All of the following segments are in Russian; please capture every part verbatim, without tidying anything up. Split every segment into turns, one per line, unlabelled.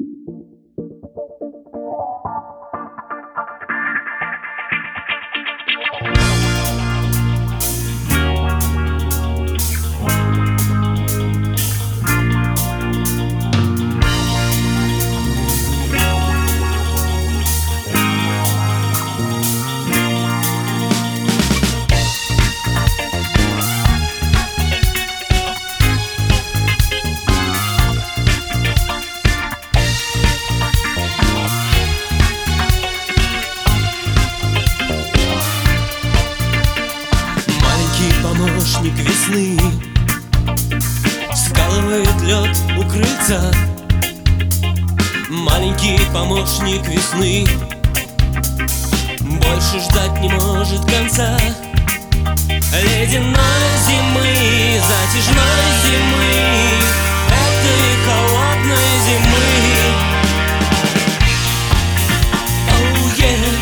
Помощник весны скалывает лед у крыльца. Маленький помощник весны больше ждать не может конца. Ледяной зимы, затяжной зимы, этой холодной зимы. Oh yeah.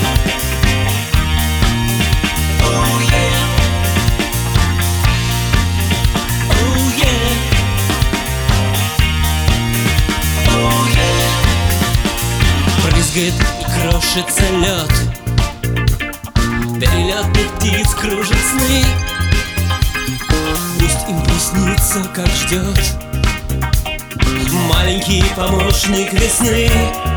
Брызгает и крошится лед, перелетных птиц кружит сны. Пусть им приснится, как ждет маленький помощник весны.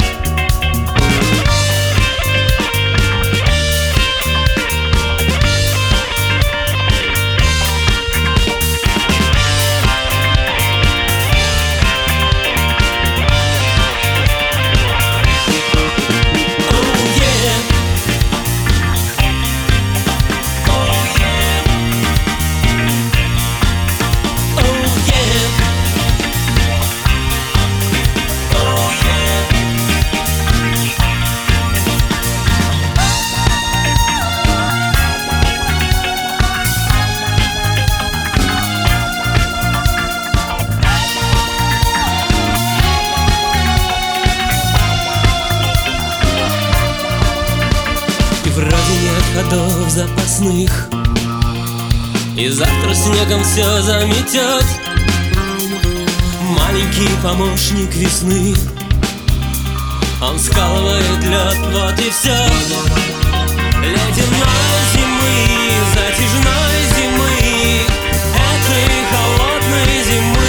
Вроде нет ходов запасных, и завтра снегом все заметет. Маленький помощник весны, он скалывает лед, вот и все. Ледяной зимы, затяжной зимы, этой холодной зимы.